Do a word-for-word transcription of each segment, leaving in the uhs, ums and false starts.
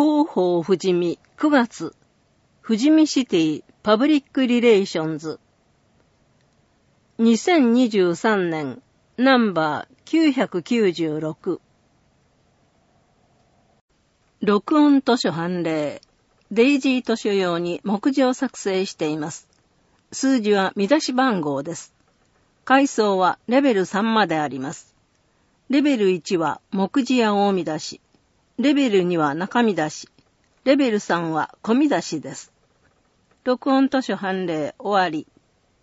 広報富士見くがつ富士見シティパブリックリレーションズにせんにじゅうさんねんナンバーきゅうひゃくきゅうじゅうろく録音図書判例デイジー図書用に目次を作成しています。数字は見出し番号です。階層はレベルさんまであります。レベルいちは目次や大見出し。レベルには中見出し。レベルさんは小見出しです。録音図書判例終わり。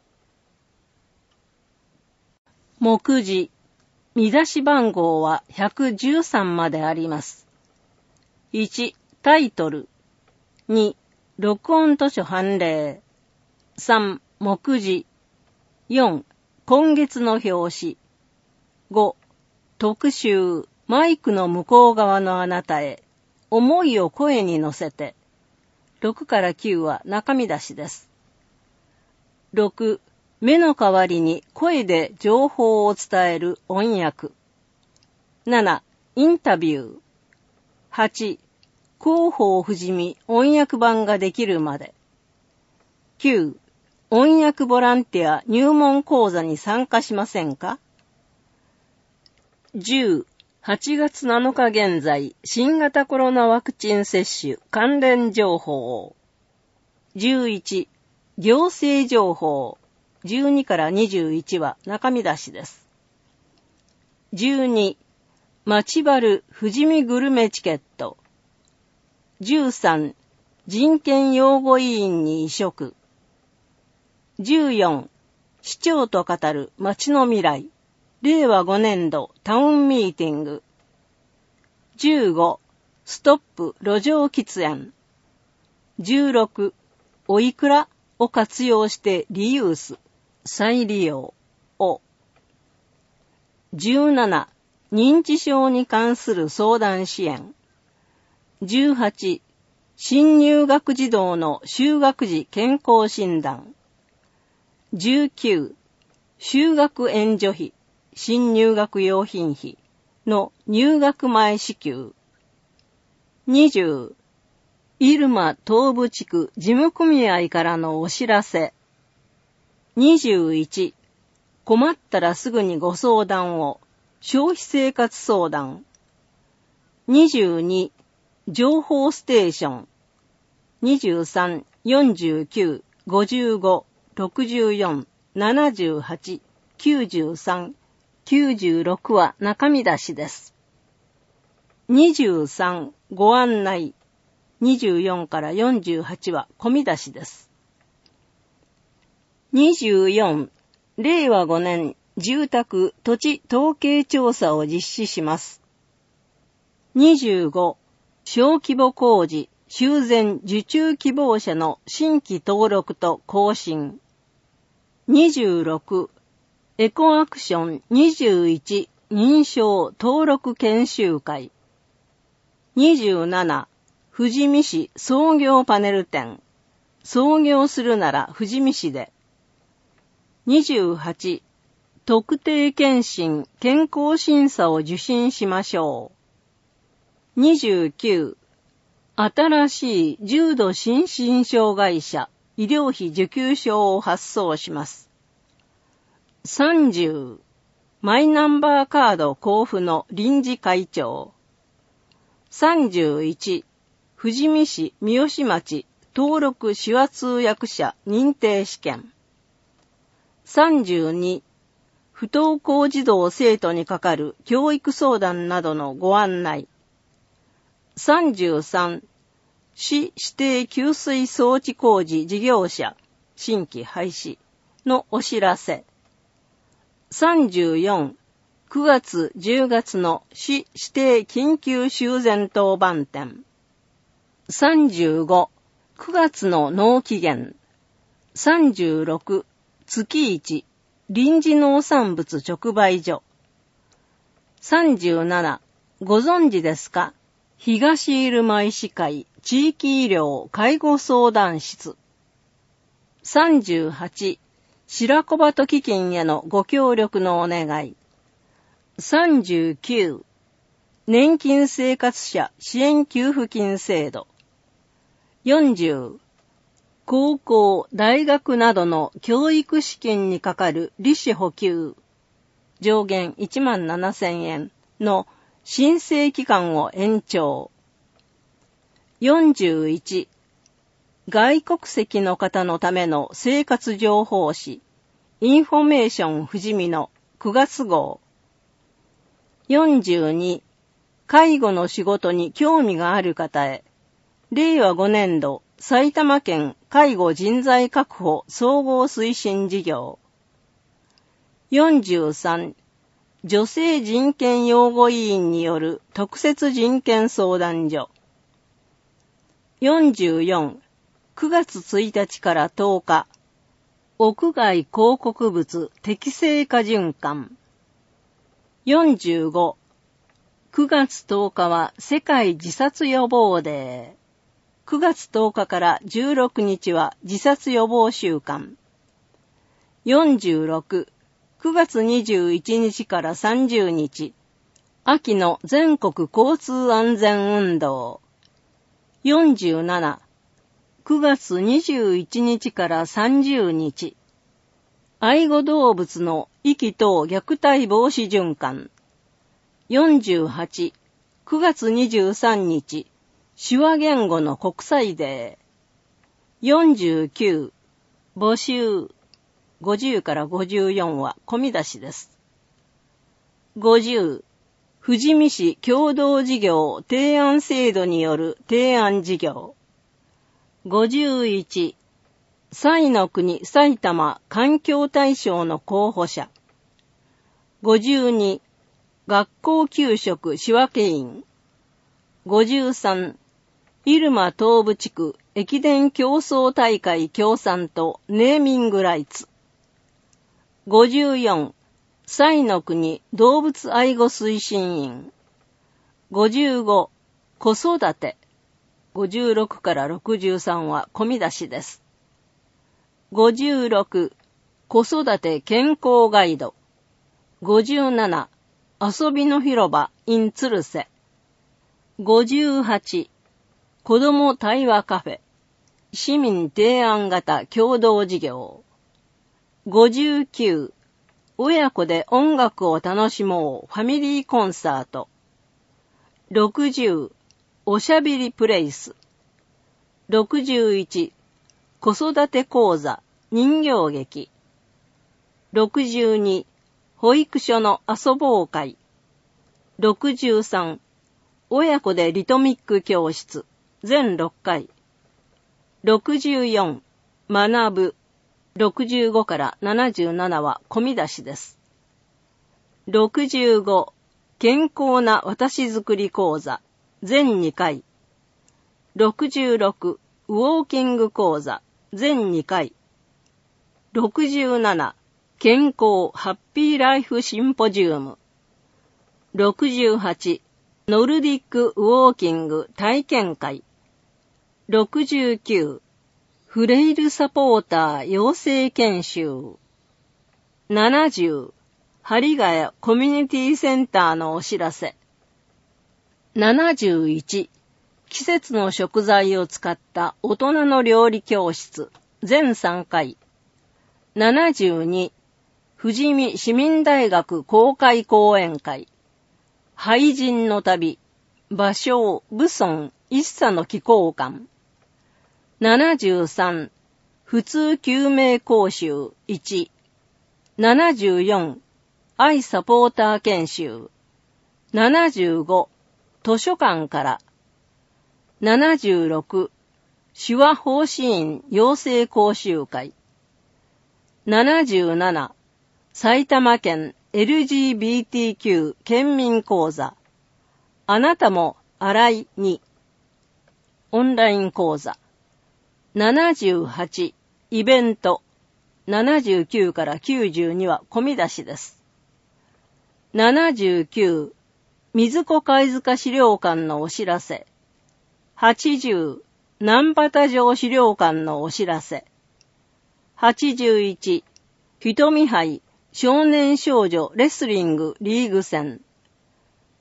目次。見出し番号はひゃくじゅうさんまであります。いち. タイトル。に. 録音図書判例。さん. 目次。よん. 今月の表紙。ご. 特集。マイクの向こう側のあなたへ。思いを声に乗せて。ろくからきゅうは中身出しです。ろく. 目の代わりに声で情報を伝える音訳。なな. インタビュー。はち. 広報富士見音訳版ができるまで。きゅう. 音訳ボランティア入門講座に参加しませんか？じゅう. はちがつなのか現在、新型コロナワクチン接種関連情報。じゅういち. 行政情報。じゅうにからにじゅういちは中身出しです。じゅうに. 町バル富士見グルメチケット。じゅうさん. 人権擁護委員に委嘱。じゅうよん. 市長と語る町の未来。れいわごねんどタウンミーティング。じゅうご. ストップ路上喫煙。じゅうろく. おいくらを活用してリユース、再利用を。じゅうなな. 認知症に関する相談支援。じゅうはち. 新入学児童の就学時健康診断。じゅうきゅう. 就学援助費、新入学用品費の入学前支給。にじゅう. 入間東部地区事務組合からのお知らせ。にじゅういち. 困ったらすぐにご相談を。消費生活相談。にじゅうに. 情報ステーション。にじゅうさん、よんじゅうきゅう、ごじゅうご、ろくじゅうよん、ななじゅうはち、きゅうじゅうさん、きゅうじゅうろくは中身出しです。にじゅうさん、ご案内。にじゅうよんからよんじゅうはちは込み出しです。にじゅうよん、れいわごねん住宅土地統計調査を実施します。にじゅうご、小規模工事修繕受注希望者の新規登録と更新。にじゅうろく、エコアクションにじゅういち認証登録研修会。にじゅうなな、富士見市創業パネル展。創業するなら富士見市で。にじゅうはち、特定健診健康審査を受診しましょう。にじゅうきゅう、新しい重度心身障害者医療費受給証を発送します。さんじゅう、マイナンバーカード交付の臨時会長。さんじゅういち、富士見市三好町登録手話通訳者認定試験。さんじゅうに、不登校児童生徒にかかる教育相談などのご案内。さんじゅうさん、市指定給水装置工事事業者新規廃止のお知らせ。さんじゅうよん、くがつじゅうがつの市指定緊急修繕当番店。さんじゅうご、くがつの納期限。さんじゅうろく、月いち、臨時農産物直売所。さんじゅうなな、ご存知ですか？東入間医師会地域医療介護相談室。さんじゅうはち、白子鳩基金へのご協力のお願い。さんじゅうきゅう、 年金生活者支援給付金制度。よんじゅう、高校、大学などの教育試験にかかる利子補給、上限いちまんななせんえんの申請期間を延長。よんじゅういち、外国籍の方のための生活情報誌、インフォメーションふじみのくがつ号。よんじゅうに、介護の仕事に興味がある方へ、れいわごねんど埼玉県介護人材確保総合推進事業。よんじゅうさん、女性人権擁護委員による特設人権相談所。よんじゅうよん、くがつついたちからとおか、屋外広告物適正化循環。よんじゅうご、くがつとおかは世界自殺予防デー。くがつとおかからじゅうろくにちは自殺予防週間。よんじゅうろく、くがつにじゅういちにちからさんじゅうにち、秋の全国交通安全運動。よんじゅうなな、くがつにじゅういちにちからさんじゅうにち、愛護動物の遺棄等虐待防止循環。よんじゅうはち、くがつにじゅうさんにち、手話言語の国際デー。よんじゅうきゅう、募集。ごじゅうからごじゅうよんは込み出しです。ごじゅう、富士見市共同事業提案制度による提案事業。ごじゅういち、彩の国埼玉環境大賞の候補者。ごじゅうに、学校給食仕分員。ごじゅうさん、入間東部地区駅伝競争大会協賛とネーミングライツ。ごじゅうよん、彩の国動物愛護推進員。ごじゅうご、子育て。ごじゅうろくからろくじゅうさんは込み出しです。ごじゅうろく、子育て健康ガイド。ごじゅうなな、遊びの広場 in 鶴瀬。ごじゅうはち、子ども対話カフェ。市民提案型共同事業。ごじゅうきゅう、親子で音楽を楽しもうファミリーコンサート。ろくじゅう、おしゃべりプレイス。ろくじゅういち、子育て講座人形劇。ろくじゅうに、保育所の遊ぼう会。ろくじゅうさん、親子でリトミック教室全ろっかい。ろくじゅうよん、学ぶ。ろくじゅうごからななじゅうななは込み出しです。ろくじゅうご、健康な私づくり講座全にかい。ろくじゅうろく、ウォーキング講座全にかい。ろくじゅうなな、健康ハッピーライフシンポジウム。ろくじゅうはち、ノルディックウォーキング体験会。ろくじゅうきゅう、フレイルサポーター養成研修。ななじゅう、針ヶ谷コミュニティセンターのお知らせ。ななじゅういち、季節の食材を使った大人の料理教室全さんかい。ななじゅうに、富士見市民大学公開講演会。俳人の旅、芭蕉、武尊、一茶の紀行館。ななじゅうさん、普通救命講習いち。ななじゅうよん、愛サポーター研修。ななじゅうご、図書館から。ななじゅうろく、手話奉仕員養成講習会。ななじゅうなな、埼玉県 エルジービーティーキュー 県民講座。あなたも洗いに。オンライン講座。ななじゅうはち、イベント。ななじゅうきゅうからきゅうじゅうには込み出しです。ななじゅうきゅう、水子貝塚資料館のお知らせ。はちじゅう、南畑城資料館のお知らせ。はちじゅういち、ひとみ杯少年少女レスリングリーグ戦。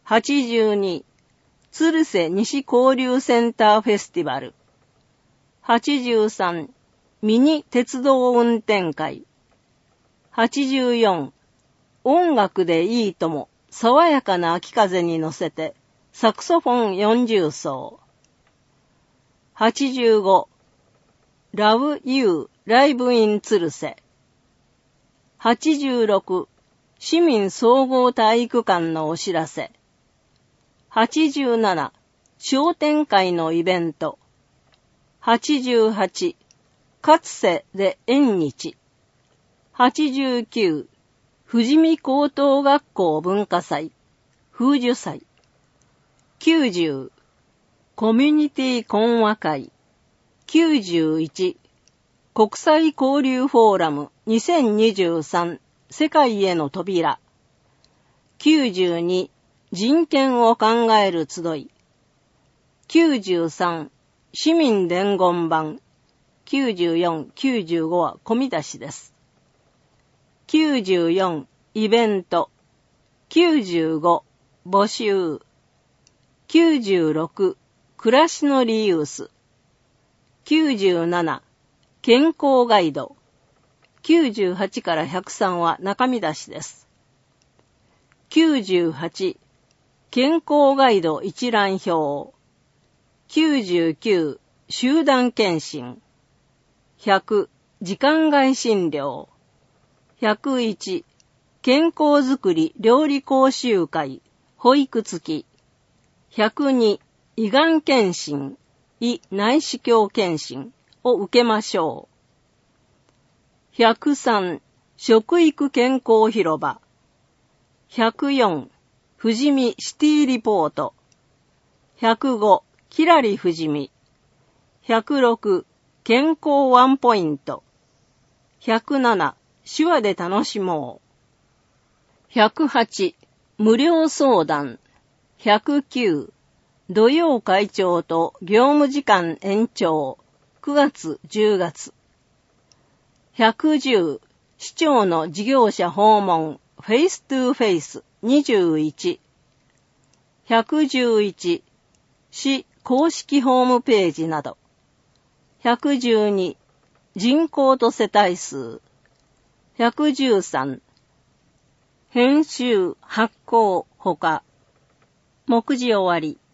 はちじゅうに、鶴瀬西交流センターフェスティバル。はちじゅうさん、ミニ鉄道運転会。はちじゅうよん、音楽でいいとも、爽やかな秋風に乗せて、サクソフォンよんじゅう奏。はちじゅうご、Love You ライブイン鶴瀬。はちじゅうろく、市民総合体育館のお知らせ。はちじゅうなな、商店会のイベント。はちじゅうはち、かつせで縁日。はちじゅうきゅう、富士見高等学校文化祭、風樹祭。きゅうじゅう、コミュニティ講話会。きゅうじゅういち、国際交流フォーラムにせんにじゅうさん世界への扉。きゅうじゅうに、人権を考える集い。きゅうじゅうさん、市民伝言版。きゅうじゅうよん、きゅうじゅうごは込み出しです。きゅうじゅうよん、イベント。きゅうじゅうご、募集。きゅうじゅうろく、暮らしのリユース。きゅうじゅうなな、健康ガイド。きゅうじゅうはちからひゃくさんは中身出しです。きゅうじゅうはち、健康ガイド一覧表。きゅうじゅうきゅう、集団検診。ひゃく、時間外診療。ひゃくいち、健康づくり料理講習会、保育付き。ひゃくに、胃がん検診、胃内視鏡検診を受けましょう。ひゃくさん、食育健康広場。ひゃくよん、富士見シティリポート。ひゃくご、きらり富士見。ひゃくろく、健康ワンポイント。ひゃくなな、手話で楽しもう。ひゃくはち、無料相談。ひゃくきゅう、土曜会長と業務時間延長。くがつ、じゅうがつ。ひゃくじゅう、市長の事業者訪問。フェイストゥフェイスにじゅういち。ひゃくじゅういち、市公式ホームページなど。ひゃくじゅうに、人口と世帯数。ひゃくじゅうさん、編集、発行、ほか。目次終わり。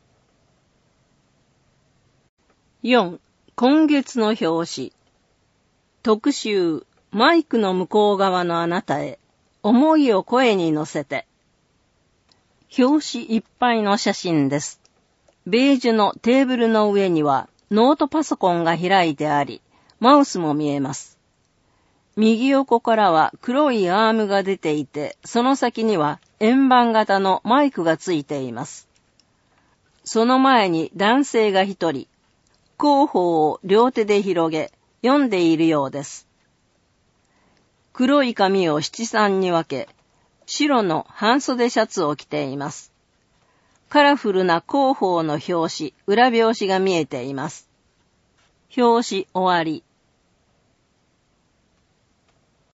よん、今月の表紙。特集、マイクの向こう側のあなたへ。思いを声に乗せて。表紙いっぱいの写真です。ベージュのテーブルの上にはノートパソコンが開いてあり、マウスも見えます。右横からは黒いアームが出ていて、その先には円盤型のマイクがついています。その前に男性が一人、広報を両手で広げ、読んでいるようです。黒い髪を七三に分け、白の半袖シャツを着ています。カラフルな広報の表紙、裏表紙が見えています。表紙終わり。